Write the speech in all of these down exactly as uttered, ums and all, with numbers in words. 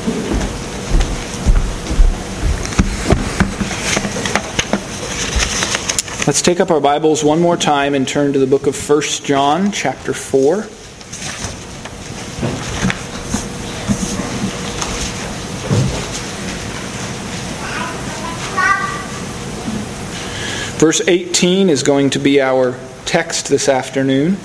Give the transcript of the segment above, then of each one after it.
Let's take up our Bibles one more time and turn to the book of First John, chapter four. Verse eighteen is going to be our text this afternoon.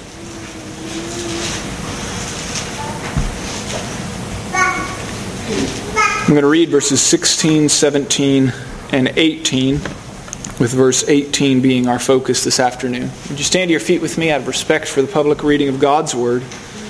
I'm going to read verses sixteen, seventeen, and eighteen. With verse eighteen being our focus this afternoon. Would you stand to your feet with me out of respect for the public reading of God's Word?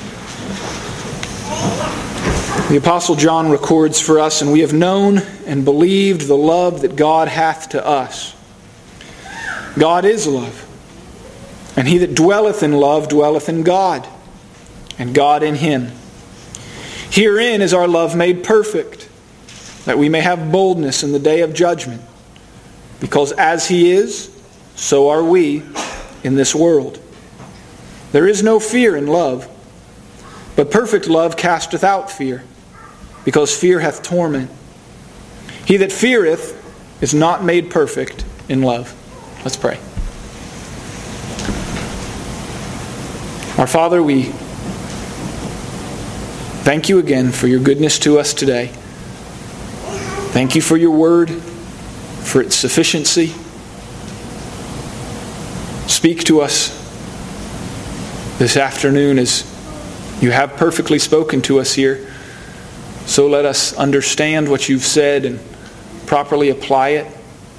The Apostle John records for us, "And we have known and believed the love that God hath to us. God is love, and he that dwelleth in love dwelleth in God, and God in him. Herein is our love made perfect, that we may have boldness in the day of judgment. Because as he is, so are we in this world. There is no fear in love, but perfect love casteth out fear, because fear hath torment. He that feareth is not made perfect in love." Let's pray. Our Father, we thank you again for your goodness to us today. Thank you for your word, for its sufficiency. Speak to us this afternoon as you have perfectly spoken to us here. So let us understand what you've said and properly apply it.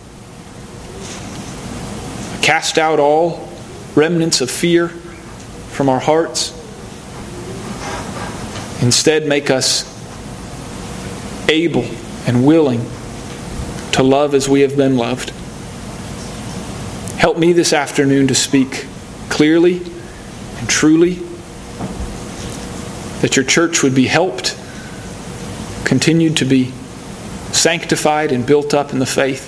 Cast out all remnants of fear from our hearts. Instead, make us able and willing to love as we have been loved. Help me this afternoon to speak clearly and truly, that your church would be helped, continued to be sanctified and built up in the faith,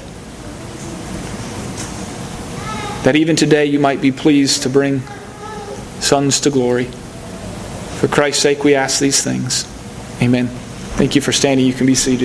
that even today you might be pleased to bring sons to glory. For Christ's sake we ask these things. Amen. Thank you for standing. You can be seated.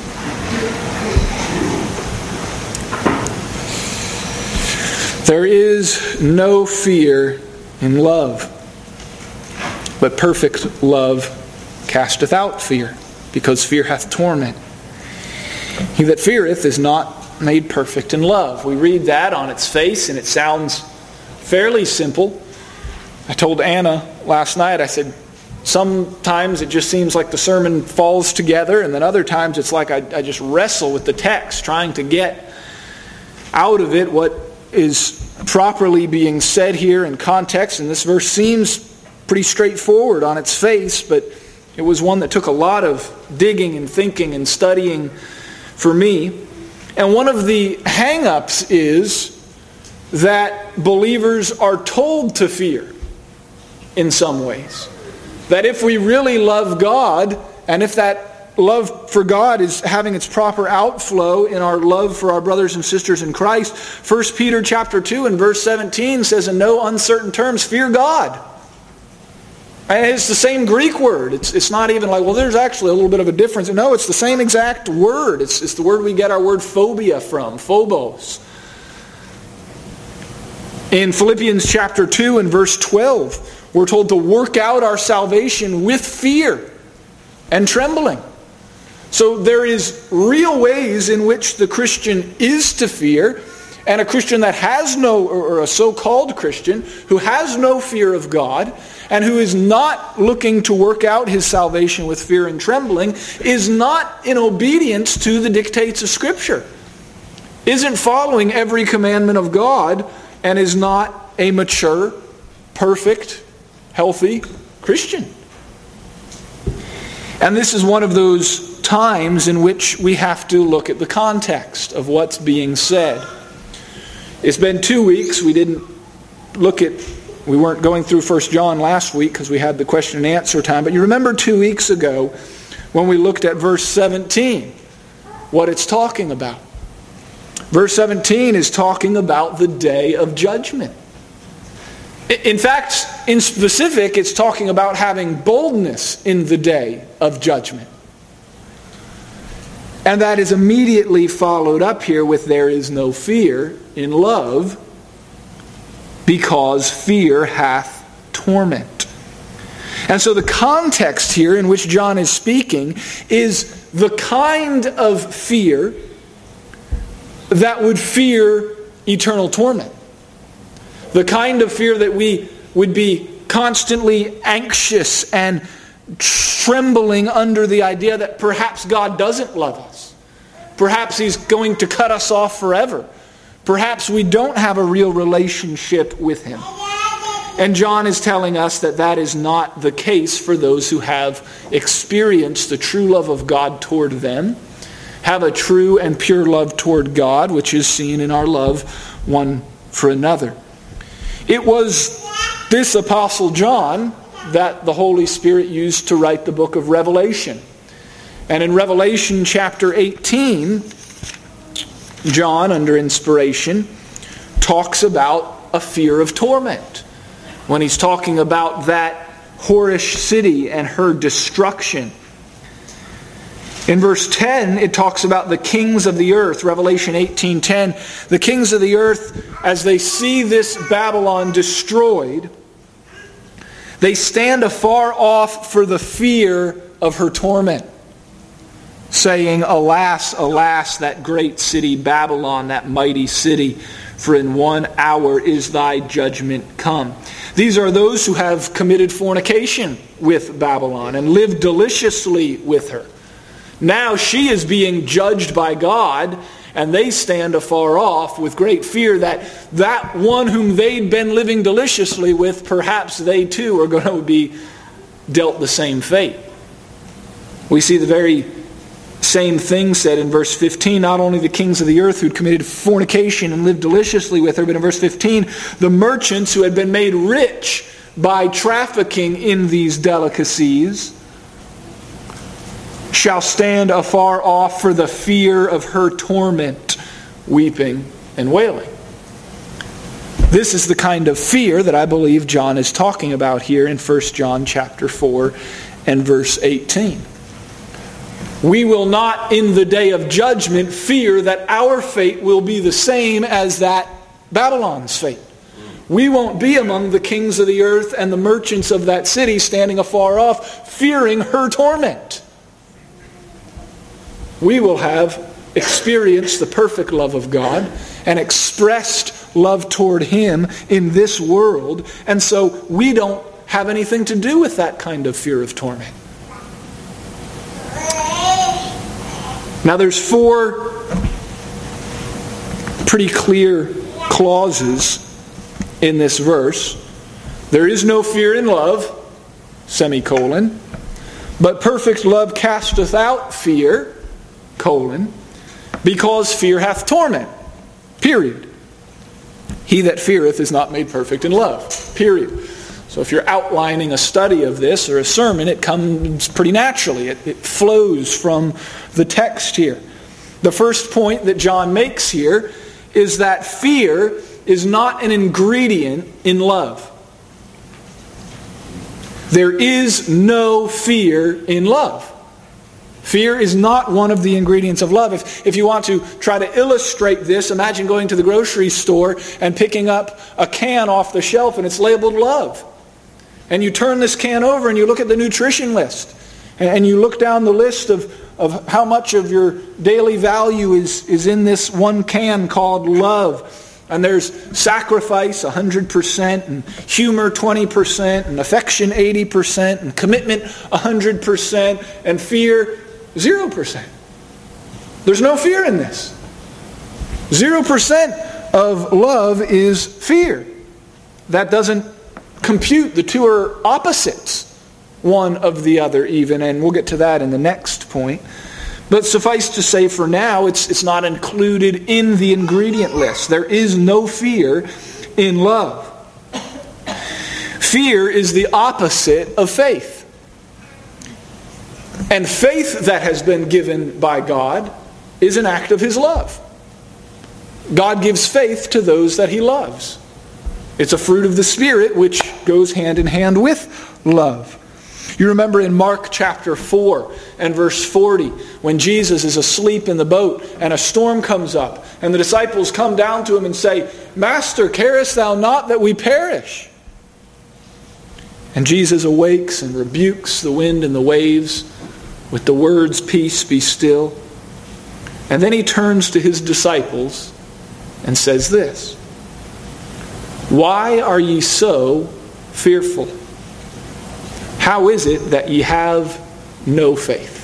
There is no fear in love, but perfect love casteth out fear, because fear hath torment. He that feareth is not made perfect in love. We read that on its face, and it sounds fairly simple. I told Anna last night, I said, sometimes it just seems like the sermon falls together, and then other times it's like I, I just wrestle with the text, trying to get out of it what is properly being said here in context. And this verse seems pretty straightforward on its face, but it was one that took a lot of digging and thinking and studying for me. And one of the hang-ups is that believers are told to fear in some ways. That if we really love God, and if that love for God is having its proper outflow in our love for our brothers and sisters in Christ, First Peter chapter two and verse seventeen says, "In no uncertain terms, fear God." And it's the same Greek word. It's, it's not even like, well, there's actually a little bit of a difference. No, it's the same exact word. It's, it's the word we get our word phobia from, phobos. In Philippians chapter two and verse twelve, we're told to work out our salvation with fear and trembling. So there is real ways in which the Christian is to fear, and a Christian that has no, or a so-called Christian who has no fear of God, and who is not looking to work out his salvation with fear and trembling, is not in obedience to the dictates of Scripture, isn't following every commandment of God, and is not a mature, perfect, healthy Christian. And this is one of those times in which we have to look at the context of what's being said. It's been two weeks. We didn't look at, we weren't going through First John last week because we had the question and answer time. But you remember two weeks ago when we looked at verse seventeen, what it's talking about. Verse seventeen is talking about the day of judgment. In fact, in specific, it's talking about having boldness in the day of judgment. And that is immediately followed up here with there is no fear in love, because fear hath torment. And so the context here in which John is speaking is the kind of fear that would fear eternal torment. The kind of fear that we would be constantly anxious and trembling under the idea that perhaps God doesn't love us. Perhaps He's going to cut us off forever. Perhaps we don't have a real relationship with Him. And John is telling us that that is not the case for those who have experienced the true love of God toward them, have a true and pure love toward God, which is seen in our love one for another. It was this Apostle John that the Holy Spirit used to write the book of Revelation. And in Revelation chapter eighteen, John, under inspiration, talks about a fear of torment. When he's talking about that whorish city and her destruction. In verse ten, it talks about the kings of the earth. Revelation eighteen ten. The kings of the earth, as they see this Babylon destroyed, they stand afar off for the fear of her torment, saying, "Alas, alas, that great city Babylon, that mighty city, for in one hour is thy judgment come." These are those who have committed fornication with Babylon and lived deliciously with her. Now she is being judged by God, and they stand afar off with great fear that that one whom they'd been living deliciously with, perhaps they too are going to be dealt the same fate. We see the very same thing said in verse fifteen. Not only the kings of the earth who'd committed fornication and lived deliciously with her, but in verse fifteen, the merchants who had been made rich by trafficking in these delicacies shall stand afar off for the fear of her torment, weeping and wailing. This is the kind of fear that I believe John is talking about here in First John chapter four and verse eighteen. We will not in the day of judgment fear that our fate will be the same as that Babylon's fate. We won't be among the kings of the earth and the merchants of that city standing afar off, fearing her torment. We will have experienced the perfect love of God and expressed love toward Him in this world, and so we don't have anything to do with that kind of fear of torment. Now there's four pretty clear clauses in this verse. There is no fear in love, semicolon, but perfect love casteth out fear, colon, because fear hath torment, period. He that feareth is not made perfect in love, period. So if you're outlining a study of this or a sermon, it comes pretty naturally. It, it flows from the text here. The first point that John makes here is that fear is not an ingredient in love. There is no fear in love. Fear is not one of the ingredients of love. If, if you want to try to illustrate this, imagine going to the grocery store and picking up a can off the shelf and it's labeled love. And you turn this can over and you look at the nutrition list. And you look down the list of, of how much of your daily value is, is in this one can called love. And there's sacrifice one hundred percent, and humor twenty percent, and affection eighty percent, and commitment one hundred percent, and fear zero percent. There's no fear in this. zero percent of love is fear. That doesn't compute. The two are opposites, one of the other even, and we'll get to that in the next point. But suffice to say for now, it's, it's not included in the ingredient list. There is no fear in love. Fear is the opposite of faith. And faith that has been given by God is an act of His love. God gives faith to those that He loves. It's a fruit of the Spirit which goes hand in hand with love. You remember in Mark chapter four and verse forty, when Jesus is asleep in the boat and a storm comes up, and the disciples come down to him and say, "Master, carest thou not that we perish?" And Jesus awakes and rebukes the wind and the waves with the words, "Peace, be still." And then he turns to his disciples and says this, "Why are ye so fearful? How is it that ye have no faith?"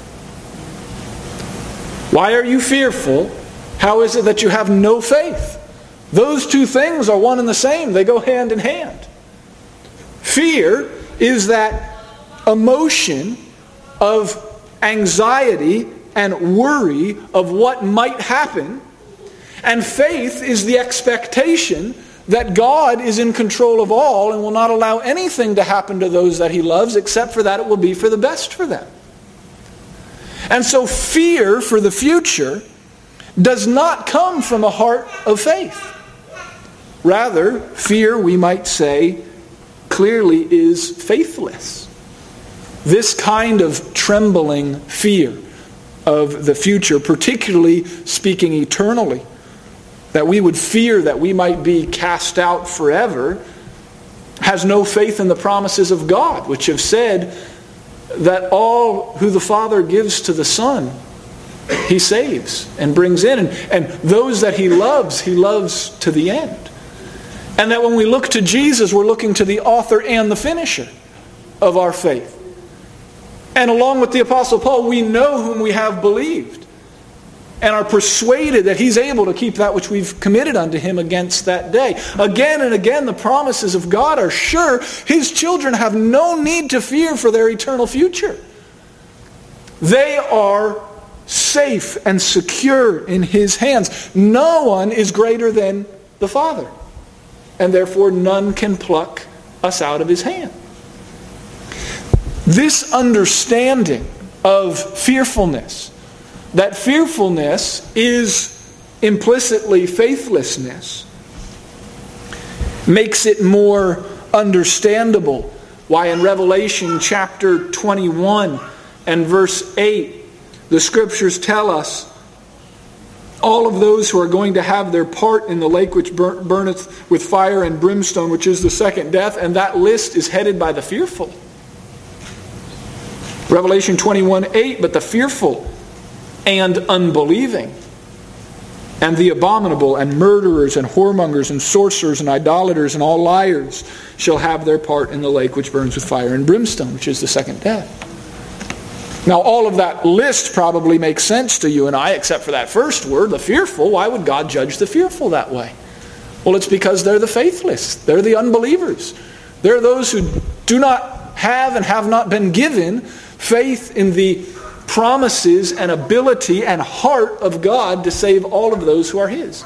Why are you fearful? How is it that you have no faith? Those two things are one and the same. They go hand in hand. Fear is that emotion of anxiety and worry of what might happen. And faith is the expectation that God is in control of all and will not allow anything to happen to those that He loves, except for that it will be for the best for them. And so fear for the future does not come from a heart of faith. Rather, fear, we might say, clearly is faithless. This kind of trembling fear of the future, particularly speaking eternally, that we would fear that we might be cast out forever, has no faith in the promises of God, which have said that all who the Father gives to the Son, He saves and brings in. And, and those that He loves, He loves to the end. And that when we look to Jesus, we're looking to the author and the finisher of our faith. And along with the Apostle Paul, we know whom we have believed and are persuaded that He's able to keep that which we've committed unto Him against that day. Again and again, the promises of God are sure. His children have no need to fear for their eternal future. They are safe and secure in His hands. No one is greater than the Father, and therefore none can pluck us out of His hand. This understanding of fearfulness, that fearfulness is implicitly faithlessness, makes it more understandable why in Revelation chapter twenty-one and verse eight, the Scriptures tell us all of those who are going to have their part in the lake which burneth with fire and brimstone, which is the second death, and that list is headed by the fearful. Revelation twenty-one eight, "But the fearful and unbelieving, and the abominable, and murderers, and whoremongers, and sorcerers, and idolaters, and all liars shall have their part in the lake which burns with fire and brimstone," which is the second death. Now, all of that list probably makes sense to you and I, except for that first word, the fearful. Why would God judge the fearful that way? Well, it's because they're the faithless. They're the unbelievers. They're those who do not have and have not been given faith in the promises and ability and heart of God to save all of those who are His.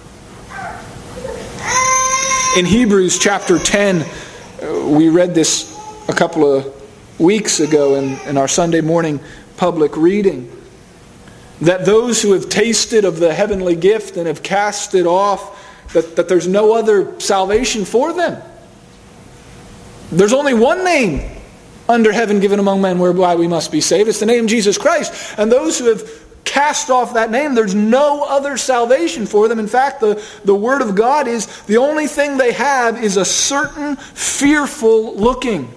In Hebrews chapter ten, we read this a couple of weeks ago in, in our Sunday morning public reading, that those who have tasted of the heavenly gift and have cast it off, that, that there's no other salvation for them. There's only one name under heaven given among men whereby we must be saved. It's the name Jesus Christ. And those who have cast off that name, there's no other salvation for them. In fact, the, the Word of God is the only thing they have is a certain fearful looking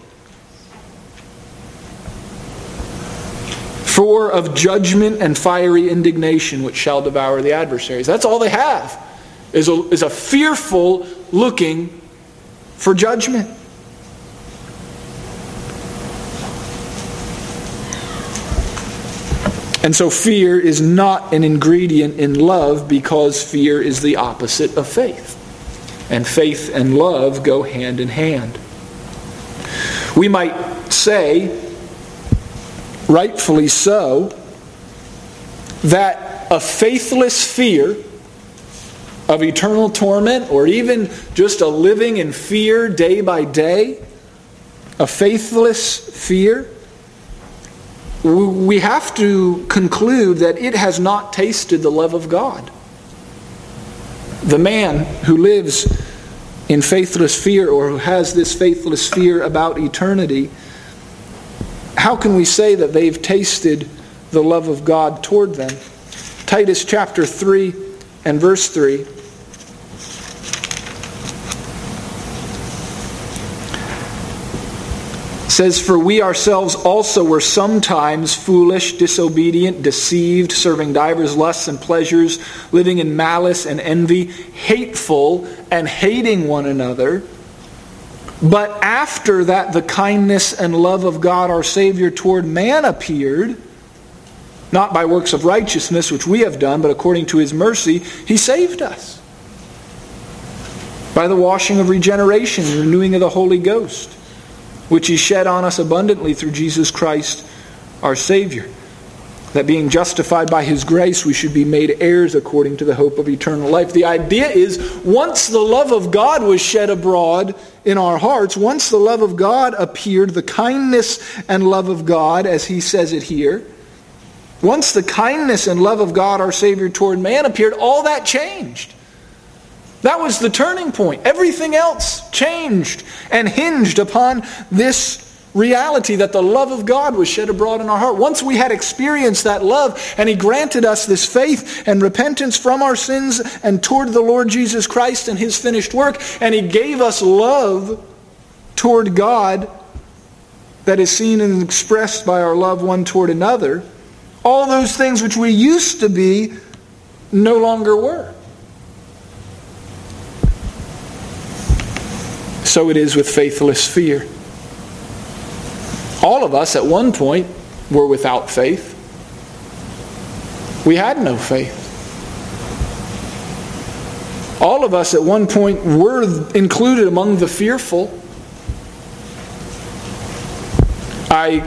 for of judgment and fiery indignation which shall devour the adversaries. That's all they have, is a, is a fearful looking for judgment. And so fear is not an ingredient in love, because fear is the opposite of faith. And faith and love go hand in hand. We might say, rightfully so, that a faithless fear of eternal torment, or even just a living in fear day by day, a faithless fear, we have to conclude that it has not tasted the love of God. The man who lives in faithless fear, or who has this faithless fear about eternity, how can we say that they've tasted the love of God toward them? Titus chapter three and verse three says, "For we ourselves also were sometimes foolish, disobedient, deceived, serving divers lusts and pleasures, living in malice and envy, hateful and hating one another. But after that the kindness and love of God our Savior toward man appeared, not by works of righteousness which we have done, but according to His mercy, He saved us by the washing of regeneration and renewing of the Holy Ghost, which He shed on us abundantly through Jesus Christ our Savior, that being justified by His grace, we should be made heirs according to the hope of eternal life." The idea is, once the love of God was shed abroad in our hearts, once the love of God appeared, the kindness and love of God, as he says it here, once the kindness and love of God our Savior toward man appeared, all that changed. That was the turning point. Everything else changed and hinged upon this reality that the love of God was shed abroad in our heart. Once we had experienced that love, and He granted us this faith and repentance from our sins and toward the Lord Jesus Christ and His finished work, and He gave us love toward God that is seen and expressed by our love one toward another, all those things which we used to be no longer were. So it is with faithless fear. All of us at one point were without faith. We had no faith. All of us at one point were included among the fearful. I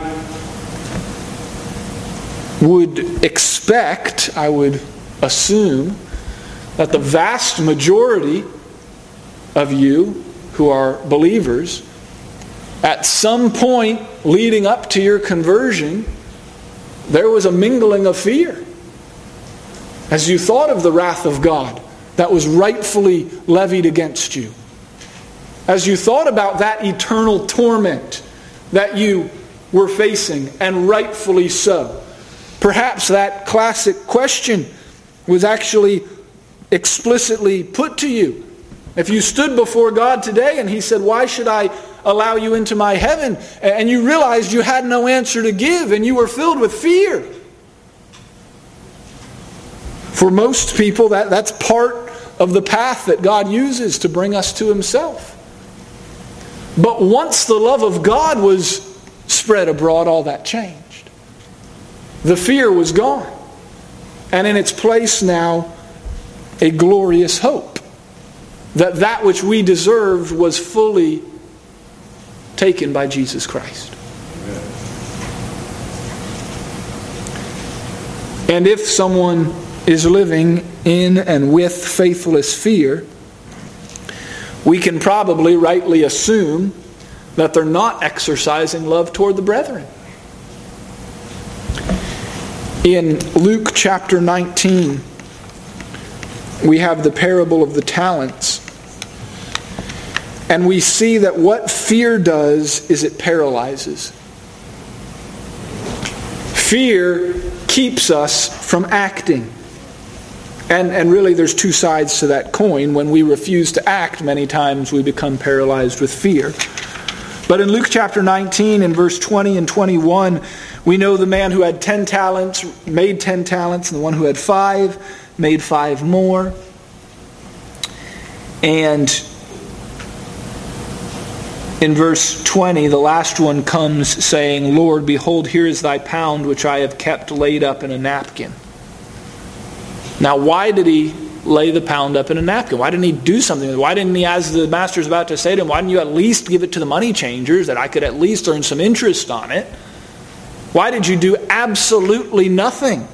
would expect, I would assume, that the vast majority of you who are believers, at some point leading up to your conversion, there was a mingling of fear. As you thought of the wrath of God that was rightfully levied against you, as you thought about that eternal torment that you were facing, and rightfully so, perhaps that classic question was actually explicitly put to you. If you stood before God today and He said, "Why should I allow you into my heaven?" and you realized you had no answer to give and you were filled with fear. For most people, that, that's part of the path that God uses to bring us to Himself. But once the love of God was spread abroad, all that changed. The fear was gone. And in its place now, a glorious hope that that which we deserved was fully taken by Jesus Christ. Amen. And if someone is living in and with faithless fear, we can probably rightly assume that they're not exercising love toward the brethren. In Luke chapter nineteen, we have the parable of the talents. And we see that what fear does is it paralyzes. Fear keeps us from acting. And, and really there's two sides to that coin. When we refuse to act, many times we become paralyzed with fear. But in Luke chapter nineteen, in verse twenty and twenty-one, we know the man who had ten talents made ten talents, and the one who had five made five more. And in verse twenty, the last one comes saying, "Lord, behold, here is thy pound which I have kept laid up in a napkin." Now, why did he lay the pound up in a napkin? Why didn't he do something with it? Why didn't he, as the master's about to say to him, why didn't you at least give it to the money changers that I could at least earn some interest on it? Why did you do absolutely nothing?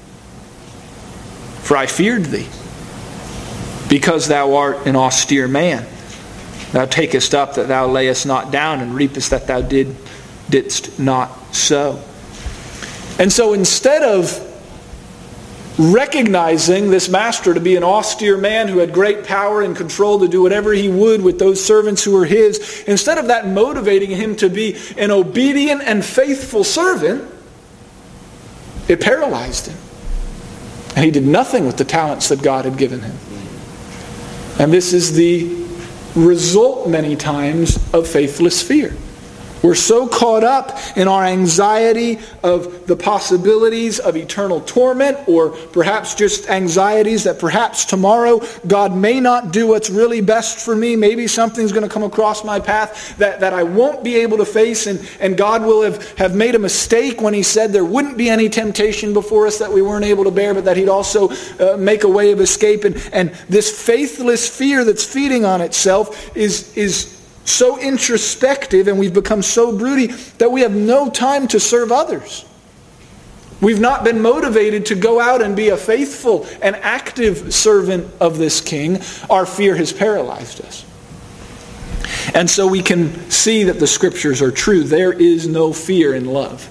For I feared thee, because thou art an austere man. Thou takest up that thou layest not down, and reapest that thou did, didst not sow. And so instead of recognizing this master to be an austere man who had great power and control to do whatever he would with those servants who were his, instead of that motivating him to be an obedient and faithful servant, it paralyzed him. And he did nothing with the talents that God had given him. And this is the result many times of faithless fear. We're so caught up in our anxiety of the possibilities of eternal torment, or perhaps just anxieties that perhaps tomorrow God may not do what's really best for me. Maybe something's going to come across my path that, that I won't be able to face, and, and God will have, have made a mistake when He said there wouldn't be any temptation before us that we weren't able to bear, but that He'd also uh, make a way of escape. And, and this faithless fear that's feeding on itself is is so introspective, and we've become so broody that we have no time to serve others. We've not been motivated to go out and be a faithful and active servant of this King. Our fear has paralyzed us. And so we can see that the Scriptures are true. There is no fear in love.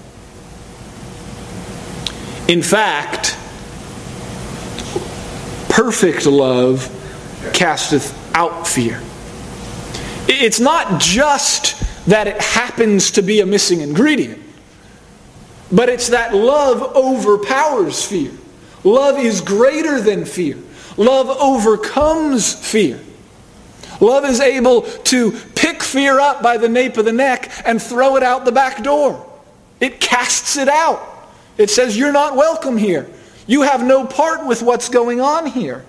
In fact, perfect love casteth out fear. It's not just that it happens to be a missing ingredient, but it's that love overpowers fear. Love is greater than fear. Love overcomes fear. Love is able to pick fear up by the nape of the neck and throw it out the back door. It casts it out. It says, you're not welcome here. You have no part with what's going on here.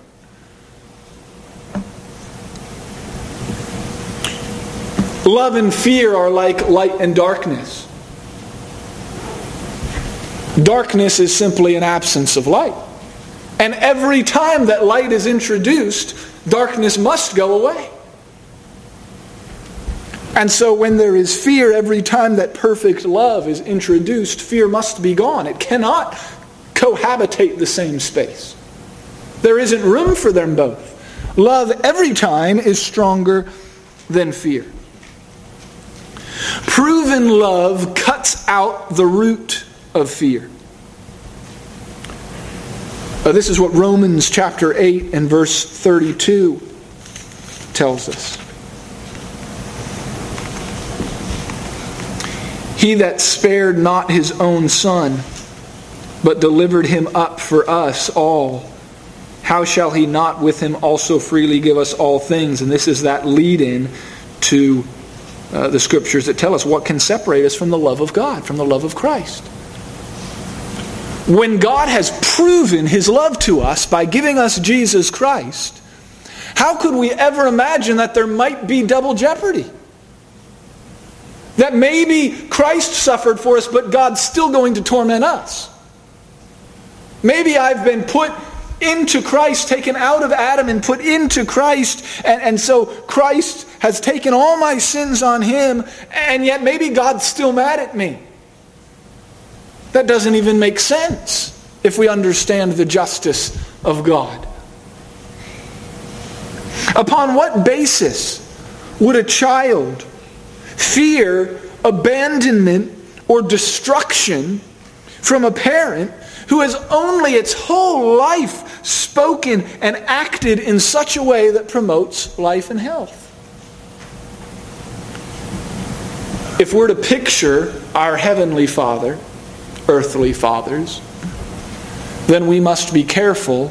Love and fear are like light and darkness. Darkness is simply an absence of light. And every time that light is introduced, darkness must go away. And so when there is fear, every time that perfect love is introduced, fear must be gone. It cannot cohabitate the same space. There isn't room for them both. Love every time is stronger than fear. Proven love cuts out the root of fear. Uh, this is what Romans chapter eight and verse thirty-two tells us. He that spared not his own son, but delivered him up for us all, how shall he not with him also freely give us all things? And this is that lead-in to Uh, the Scriptures that tell us what can separate us from the love of God, from the love of Christ. When God has proven His love to us by giving us Jesus Christ, how could we ever imagine that there might be double jeopardy? That maybe Christ suffered for us, but God's still going to torment us. Maybe I've been put into Christ, taken out of Adam and put into Christ, and, and so Christ has taken all my sins on Him, and yet maybe God's still mad at me. That doesn't even make sense if we understand the justice of God. Upon what basis would a child fear abandonment or destruction from a parent who has only its whole life spoken and acted in such a way that promotes life and health? If we're to picture our Heavenly Father, earthly fathers, then we must be careful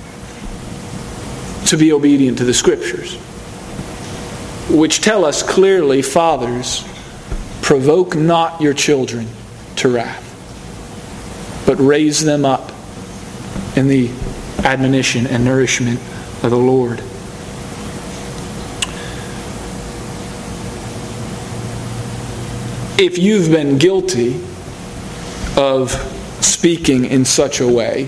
to be obedient to the Scriptures, which tell us clearly, fathers, provoke not your children to wrath, but raise them up in the admonition and nourishment of the Lord. If you've been guilty of speaking in such a way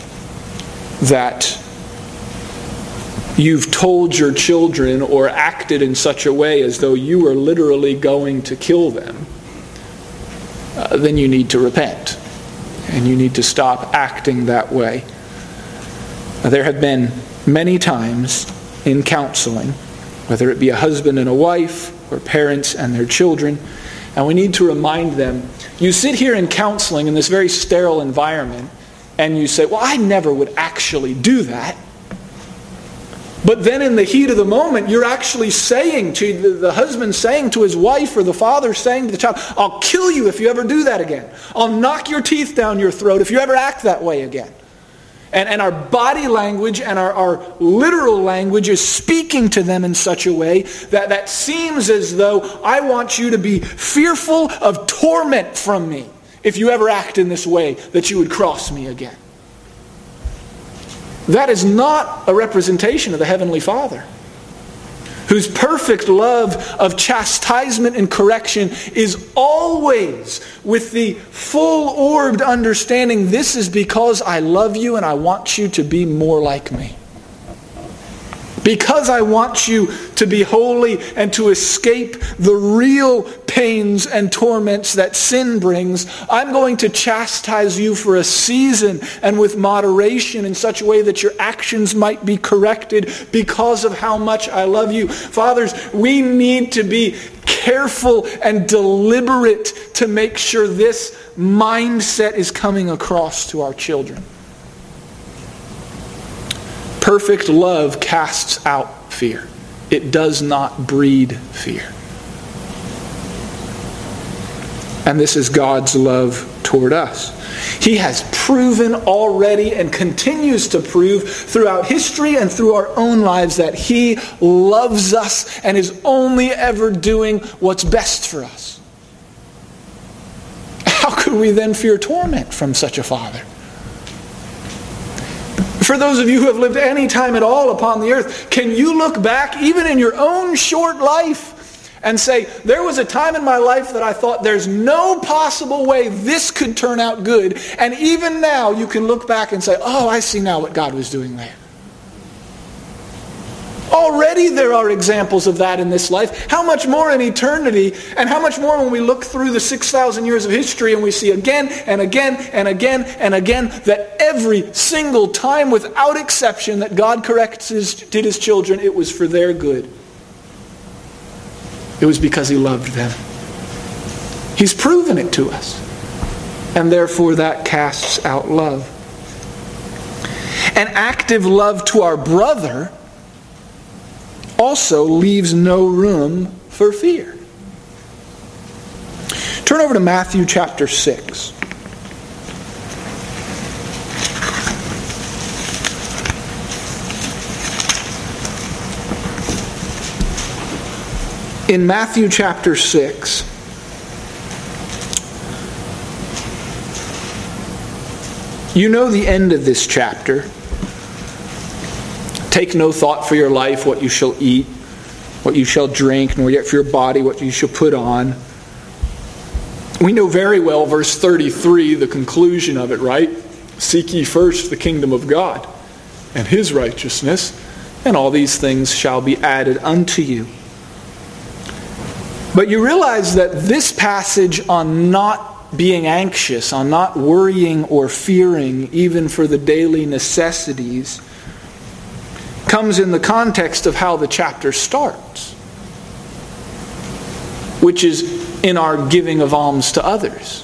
that you've told your children or acted in such a way as though you were literally going to kill them, uh, then you need to repent. And you need to stop acting that way. There have been many times in counseling, whether it be a husband and a wife or parents and their children, and we need to remind them, you sit here in counseling in this very sterile environment, and you say, well, I never would actually do that. But then in the heat of the moment, you're actually saying to the, the husband saying to his wife, or the father saying to the child, I'll kill you if you ever do that again. I'll knock your teeth down your throat if you ever act that way again. And, and our body language and our, our literal language is speaking to them in such a way that, that seems as though I want you to be fearful of torment from me if you ever act in this way, that you would cross me again. That is not a representation of the Heavenly Father, whose perfect love of chastisement and correction is always with the full-orbed understanding, this is because I love you and I want you to be more like me. Because I want you to be holy and to escape the real pains and torments that sin brings, I'm going to chastise you for a season and with moderation in such a way that your actions might be corrected because of how much I love you. Fathers, we need to be careful and deliberate to make sure this mindset is coming across to our children. Perfect love casts out fear. It does not breed fear. And this is God's love toward us. He has proven already and continues to prove throughout history and through our own lives that He loves us and is only ever doing what's best for us. How could we then fear torment from such a Father? For those of you who have lived any time at all upon the earth, can you look back even in your own short life and say, there was a time in my life that I thought there's no possible way this could turn out good, and even now you can look back and say, oh, I see now what God was doing there. Already there are examples of that in this life. How much more in eternity, and how much more when we look through the six thousand years of history and we see again and again and again and again that every single time without exception that God corrected His children, it was for their good. It was because He loved them. He's proven it to us. And therefore that casts out love. An active love to our brother also leaves no room for fear. Turn over to Matthew chapter six. In Matthew chapter six, you know the end of this chapter. Take no thought for your life, what you shall eat, what you shall drink, nor yet for your body, what you shall put on. We know very well verse thirty-three, the conclusion of it, right? Seek ye first the kingdom of God and His righteousness, and all these things shall be added unto you. But you realize that this passage on not being anxious, on not worrying or fearing, even for the daily necessities, comes in the context of how the chapter starts, which is in our giving of alms to others.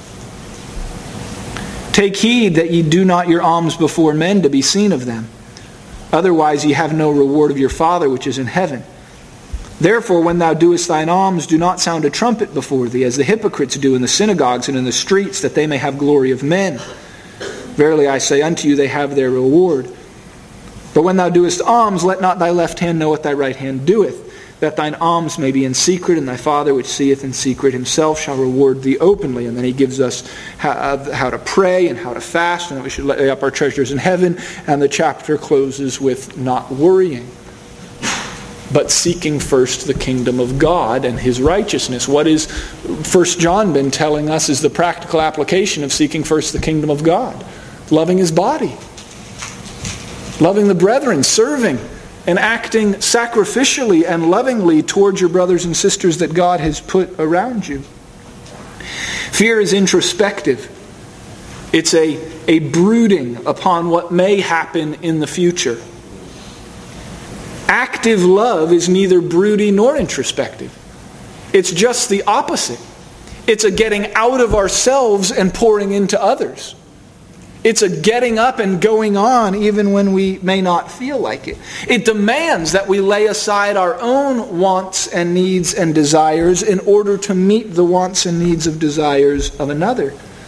Take heed that ye do not your alms before men to be seen of them. Otherwise ye have no reward of your Father which is in heaven. Therefore, when thou doest thine alms, do not sound a trumpet before thee, as the hypocrites do in the synagogues and in the streets, that they may have glory of men. Verily I say unto you, they have their reward. But when thou doest alms, let not thy left hand know what thy right hand doeth, that thine alms may be in secret, and thy Father which seeth in secret Himself shall reward thee openly. And then he gives us how, how to pray and how to fast, and that we should lay up our treasures in heaven. And the chapter closes with not worrying, but seeking first the kingdom of God and His righteousness. What is First John been telling us is the practical application of seeking first the kingdom of God? Loving His body. Loving the brethren, serving and acting sacrificially and lovingly towards your brothers and sisters that God has put around you. Fear is introspective. It's a, a brooding upon what may happen in the future. Active love is neither broody nor introspective. It's just the opposite. It's a getting out of ourselves and pouring into others. It's a getting up and going on even when we may not feel like it. It demands that we lay aside our own wants and needs and desires in order to meet the wants and needs of desires of another.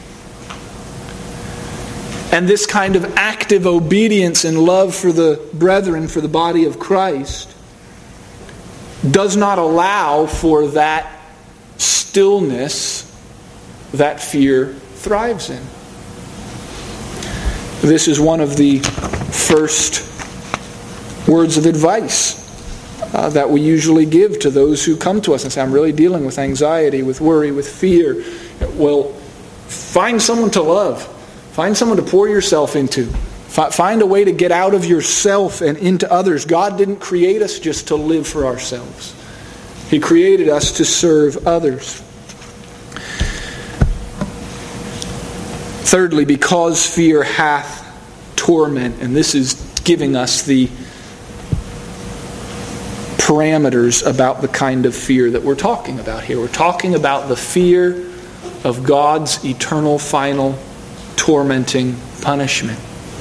And this kind of active obedience and love for the brethren, for the body of Christ, does not allow for that stillness that fear thrives in. This is one of the first words of advice uh, that we usually give to those who come to us and say, I'm really dealing with anxiety, with worry, with fear. Well, find someone to love. Find someone to pour yourself into. Find a way to get out of yourself and into others. God didn't create us just to live for ourselves. He created us to serve others. Thirdly, because fear hath torment, and this is giving us the parameters about the kind of fear that we're talking about here. We're talking about the fear of God's eternal, final, tormenting punishment.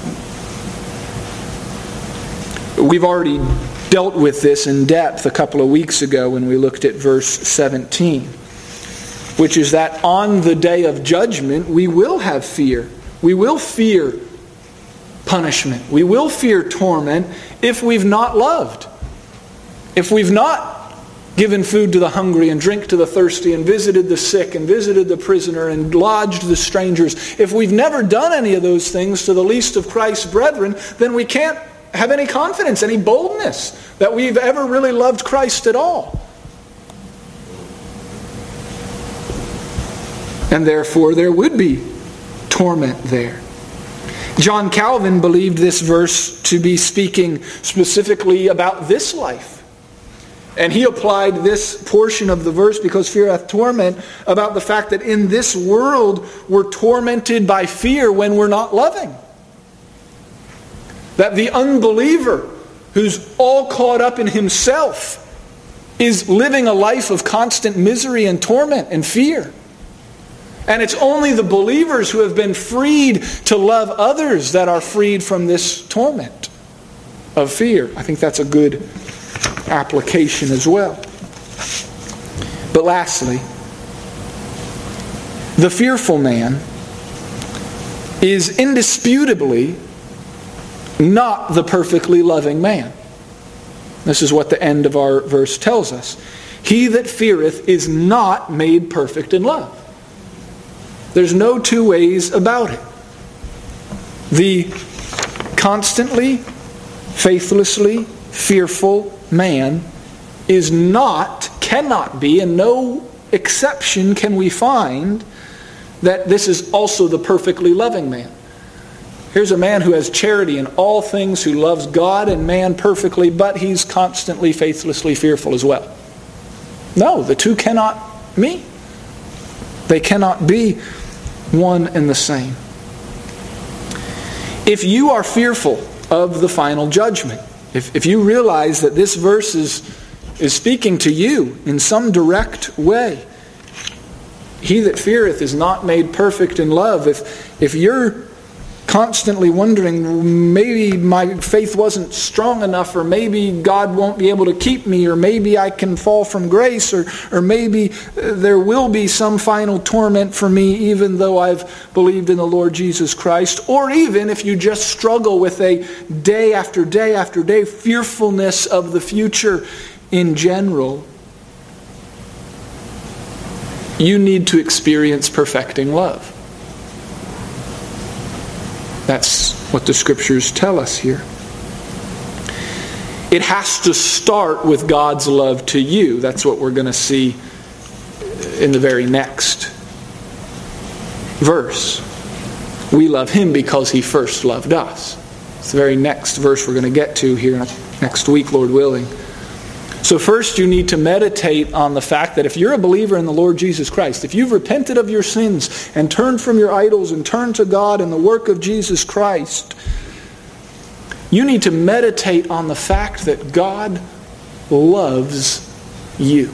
We've already dealt with this in depth a couple of weeks ago when we looked at verse seventeen. Which is that on the day of judgment, we will have fear. We will fear punishment. We will fear torment if we've not loved. If we've not given food to the hungry and drink to the thirsty and visited the sick and visited the prisoner and lodged the strangers. If we've never done any of those things to the least of Christ's brethren, then we can't have any confidence, any boldness that we've ever really loved Christ at all. And therefore there would be torment there. John Calvin believed this verse to be speaking specifically about this life. And he applied this portion of the verse, because fear hath torment, about the fact that in this world we're tormented by fear when we're not loving. That the unbeliever who's all caught up in himself is living a life of constant misery and torment and fear. And it's only the believers who have been freed to love others that are freed from this torment of fear. I think that's a good application as well. But lastly, the fearful man is indisputably not the perfectly loving man. This is what the end of our verse tells us. He that feareth is not made perfect in love. There's no two ways about it. The constantly, faithlessly fearful man is not, cannot be, and no exception can we find that this is also the perfectly loving man. Here's a man who has charity in all things, who loves God and man perfectly, but he's constantly, faithlessly fearful as well. No, the two cannot meet. They cannot be one and the same. If you are fearful of the final judgment, if, if you realize that this verse is, is speaking to you in some direct way, he that feareth is not made perfect in love. If, if you're constantly wondering, maybe my faith wasn't strong enough, or maybe God won't be able to keep me, or maybe I can fall from grace, or, or maybe there will be some final torment for me even though I've believed in the Lord Jesus Christ, or even if you just struggle with a day after day after day fearfulness of the future in general, you need to experience perfecting love. That's what the Scriptures tell us here. It has to start with God's love to you. That's what we're going to see in the very next verse. We love Him because He first loved us. It's the very next verse we're going to get to here next week, Lord willing. So first you need to meditate on the fact that if you're a believer in the Lord Jesus Christ, if you've repented of your sins and turned from your idols and turned to God and the work of Jesus Christ, you need to meditate on the fact that God loves you.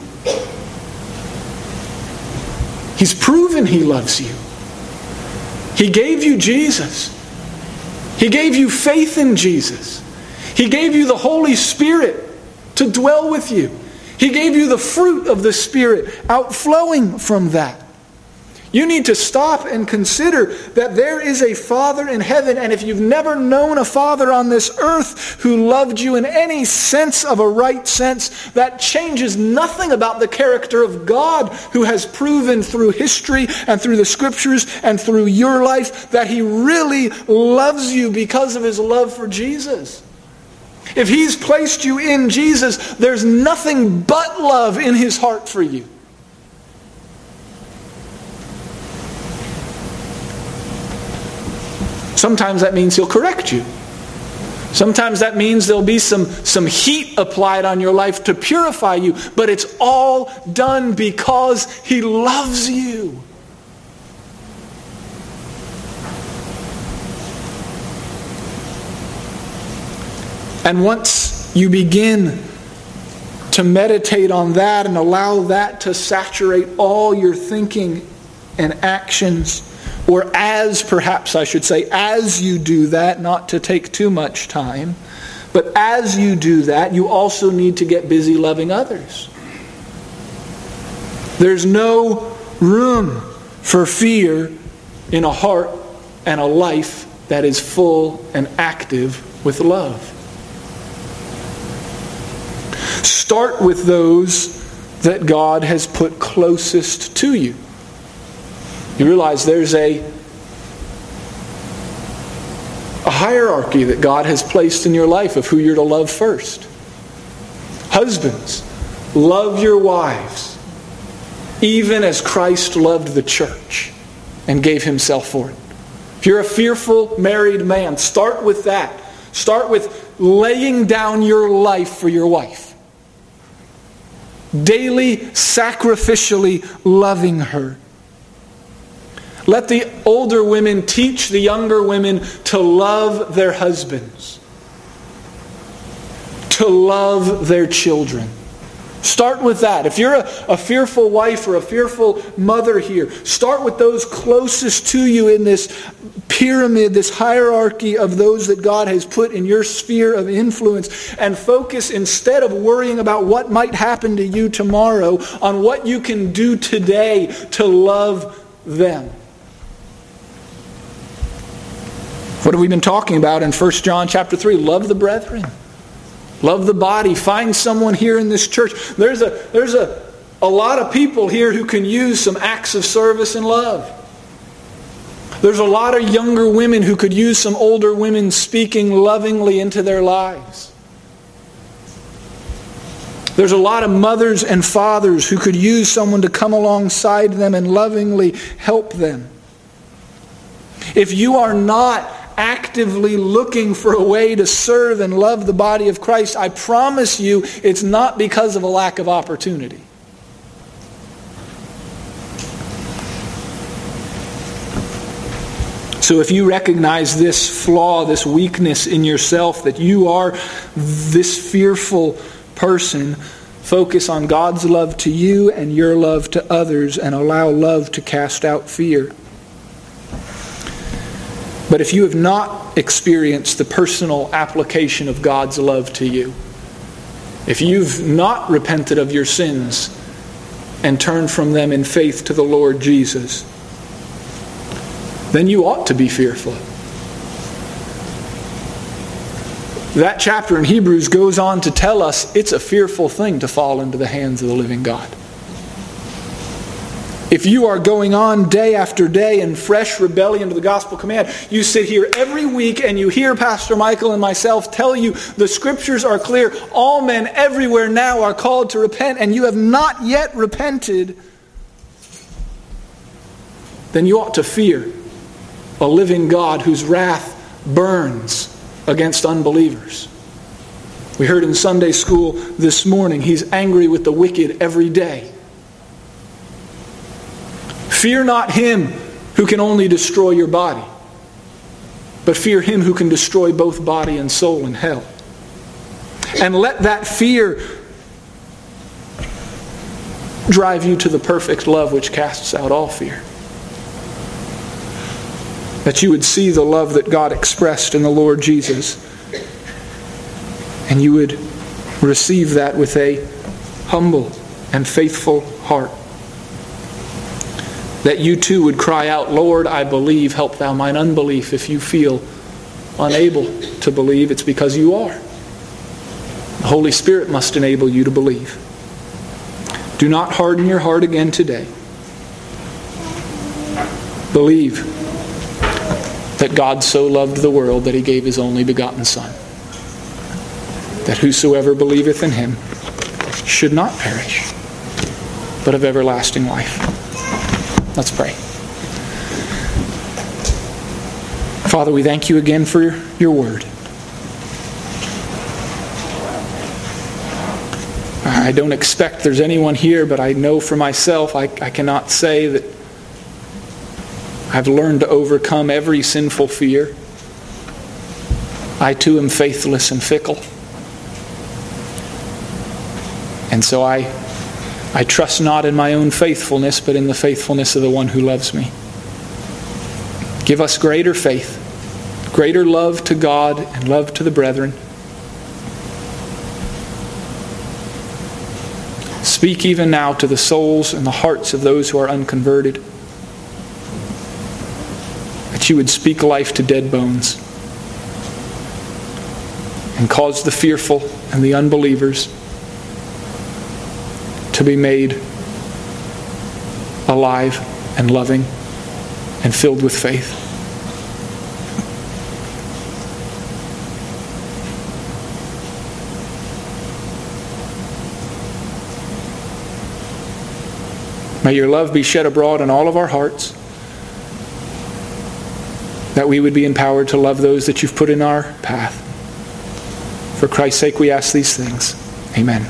He's proven He loves you. He gave you Jesus He gave you faith in Jesus. He gave you the Holy Spirit to dwell with you. He gave you the fruit of the Spirit outflowing from that. You need to stop and consider that there is a Father in heaven, and if you've never known a Father on this earth who loved you in any sense of a right sense, that changes nothing about the character of God, who has proven through history and through the Scriptures and through your life that He really loves you because of His love for Jesus. If He's placed you in Jesus, there's nothing but love in His heart for you. Sometimes that means He'll correct you. Sometimes that means there'll be some, some heat applied on your life to purify you. But it's all done because He loves you. And once you begin to meditate on that and allow that to saturate all your thinking and actions, or as, perhaps I should say, as you do that, not to take too much time, but as you do that, you also need to get busy loving others. There's no room for fear in a heart and a life that is full and active with love. Start with those that God has put closest to you. You realize there's a, a hierarchy that God has placed in your life of who you're to love first. Husbands, love your wives, even as Christ loved the church and gave Himself for it. If you're a fearful married man, start with that. Start with laying down your life for your wife. Daily, sacrificially loving her. Let the older women teach the younger women to love their husbands, to love their children. Start with that. If you're a, a fearful wife or a fearful mother here, start with those closest to you in this pyramid, this hierarchy of those that God has put in your sphere of influence, and focus, instead of worrying about what might happen to you tomorrow, on what you can do today to love them. What have we been talking about in First John chapter three? Love the brethren. Love the body. Find someone here in this church. There's a, there's a, a lot of people here who can use some acts of service and love. There's a lot of younger women who could use some older women speaking lovingly into their lives. There's a lot of mothers and fathers who could use someone to come alongside them and lovingly help them. If you are not actively looking for a way to serve and love the body of Christ, I promise you it's not because of a lack of opportunity. So if you recognize this flaw, this weakness in yourself, that you are this fearful person, focus on God's love to you and your love to others, and allow love to cast out fear. But if you have not experienced the personal application of God's love to you, if you've not repented of your sins and turned from them in faith to the Lord Jesus, then you ought to be fearful. That chapter in Hebrews goes on to tell us it's a fearful thing to fall into the hands of the living God. If you are going on day after day in fresh rebellion to the gospel command, you sit here every week and you hear Pastor Michael and myself tell you the Scriptures are clear. All men everywhere now are called to repent, and you have not yet repented, then you ought to fear a living God whose wrath burns against unbelievers. We heard in Sunday school this morning, He's angry with the wicked every day. Fear not him who can only destroy your body, but fear Him who can destroy both body and soul in hell. And let that fear drive you to the perfect love which casts out all fear. That you would see the love that God expressed in the Lord Jesus, and you would receive that with a humble and faithful heart. That you too would cry out, Lord, I believe, help thou mine unbelief. If you feel unable to believe, it's because you are. The Holy Spirit must enable you to believe. Do not harden your heart again today. Believe that God so loved the world that he gave his only begotten Son, that whosoever believeth in him should not perish, but have everlasting life. Let's pray. Father, we thank you again for your, your word. I don't expect there's anyone here, but I know for myself I, I cannot say that I've learned to overcome every sinful fear. I too am faithless and fickle. And so I, I trust not in my own faithfulness, but in the faithfulness of the one who loves me. Give us greater faith, greater love to God and love to the brethren. Speak even now to the souls and the hearts of those who are unconverted. That you would speak life to dead bones and cause the fearful and the unbelievers to be made alive and loving and filled with faith. May your love be shed abroad in all of our hearts, that we would be empowered to love those that you've put in our path. For Christ's sake we ask these things. Amen.